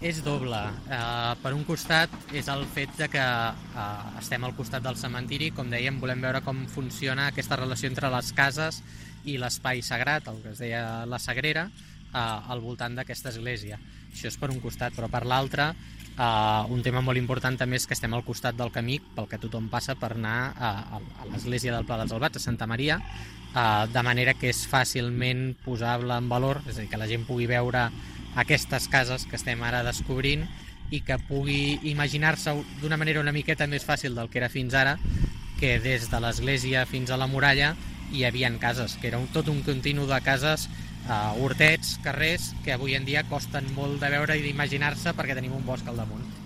És doble. Per un costat és el fet de que estem al costat del cementiri. Com dèiem, volem veure com funciona aquesta relació entre les cases i l'espai sagrat, el que es deia la Sagrera, al voltant d'aquesta església. Això és per un costat, però per l'altre un tema molt important també és que estem al costat del camí pel que tothom passa per anar a l'església del Pla dels Albats, a Santa Maria, de manera que és fàcilment posable en valor, és a dir, que la gent pugui veure aquestes cases que estem ara descobrint i que pugui imaginar-se d'una manera una miqueta més fàcil del que era fins ara, que des de l'església fins a la muralla hi havia cases, que era tot un continu de cases, hortets, carrers, que avui en dia costen molt de veure i d'imaginar-se perquè tenim un bosc al damunt.